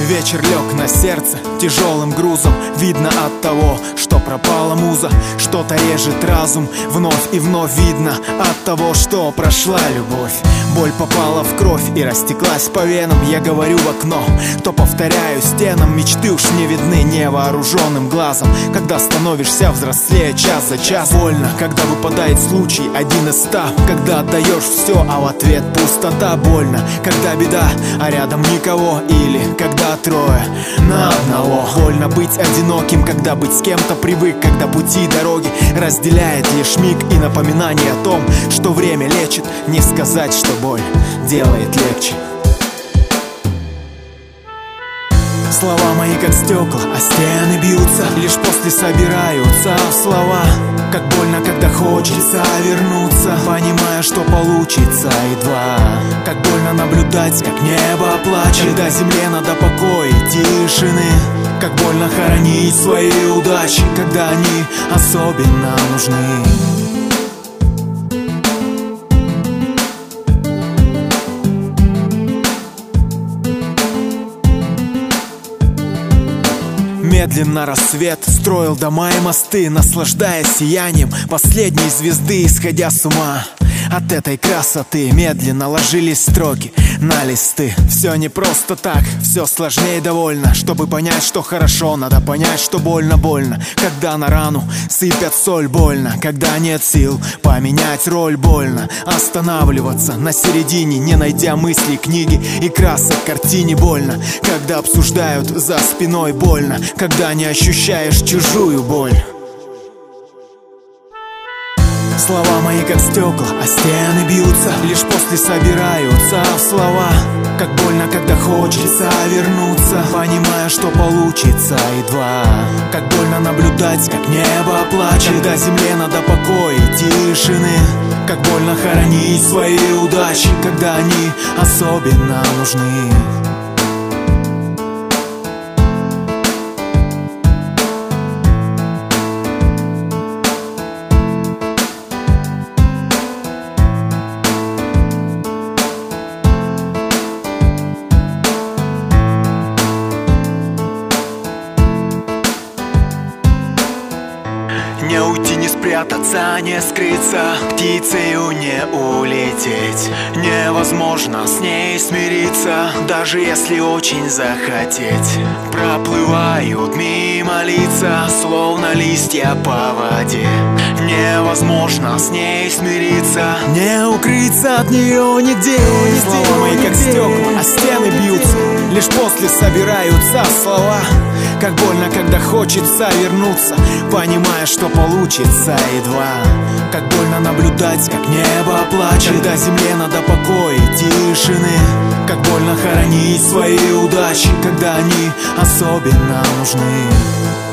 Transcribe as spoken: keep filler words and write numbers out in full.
Вечер лег на сердце тяжелым грузом. Видно от того, что пропала муза. Что-то режет разум, вновь и вновь видно от того, что прошла любовь. Боль попала в кровь и растеклась по венам. Я говорю в окно, то повторяю стенам. Мечты уж не видны невооруженным глазом. Когда становишься взрослее час за час. Больно, когда выпадает случай один из ста. Когда отдаешь все, а в ответ пустота. Больно, когда беда, а рядом никого. Или когда трое на одного. Больно быть одиноким, когда быть с кем-то привык. Когда пути и дороги разделяет лишь миг. И напоминание о том, что время лечит. Не сказать, что боль делает легче. Слова мои как стекла, а стены бьются. Лишь после собираются в слова. Как больно, когда хочется вернуться, понимая, что получится едва. Как больно наблюдать, как небо плачет, когда земле надо покоя и тишины. Как больно хоронить свои удачи, когда они особенно нужны. Медленно рассвет строил дома и мосты, наслаждаясь сиянием последней звезды, исходя с ума от этой красоты. Медленно ложились строки на листы. Все не просто так, все сложнее довольно. Чтобы понять, что хорошо, надо понять, что больно-больно. Когда на рану сыпят соль, больно. Когда нет сил поменять роль, больно. Останавливаться на середине, не найдя мыслей, книги и красок картине, больно. Когда обсуждают за спиной, больно. Когда не ощущаешь чужую боль. Слова мои как стекла, а стены бьются. Лишь после собираются в слова. Как больно, когда хочется вернуться, понимая, что получится едва. Как больно наблюдать, как небо плачет, когда земле надо покоя и тишины. Как больно хоронить свои удачи, когда они особенно нужны. Не уйти, не спрятаться, не скрыться, птицею не улететь. Невозможно с ней смириться, даже если очень захотеть. Проплывают мимо лица, словно листья по воде. Невозможно с ней смириться, не укрыться от нее нигде. Слова мои как стекла, а стены бьются. Лишь после собираются слова. Как больно, когда хочется вернуться, понимая, что получится едва. Как больно наблюдать, как небо плачет, когда земле надо покоя и тишины. Как больно хоронить свои удачи, когда они особенно нужны.